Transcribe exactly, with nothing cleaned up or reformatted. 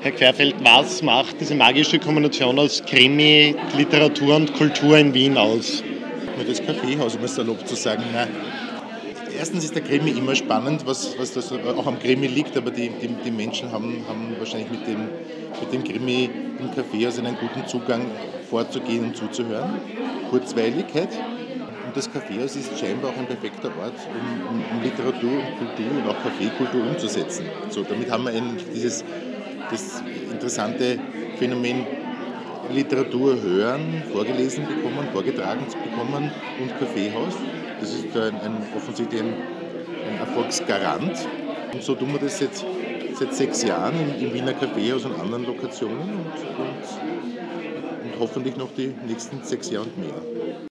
Herr Querfeld, was macht diese magische Kombination aus Krimi, Literatur und Kultur in Wien aus? Nur das Kaffeehaus, um es salopp zu sagen. Nein. Erstens ist der Krimi immer spannend, was, was das auch am Krimi liegt, aber die, die, die Menschen haben, haben wahrscheinlich mit dem, mit dem Krimi im Kaffeehaus einen guten Zugang vorzugehen und zuzuhören. Kurzweiligkeit. Und das Kaffeehaus ist scheinbar auch ein perfekter Ort, um, um, um Literatur und Kultur und auch Kaffeekultur umzusetzen. So, damit haben wir eigentlich dieses, das interessante Phänomen Literatur hören, vorgelesen bekommen, vorgetragen zu bekommen und Kaffeehaus. Das ist ein, ein, offensichtlich ein, ein Erfolgsgarant. Und so tun wir das jetzt seit sechs Jahren im, im Wiener Kaffeehaus und anderen Lokationen und, und, und hoffentlich noch die nächsten sechs Jahre und mehr.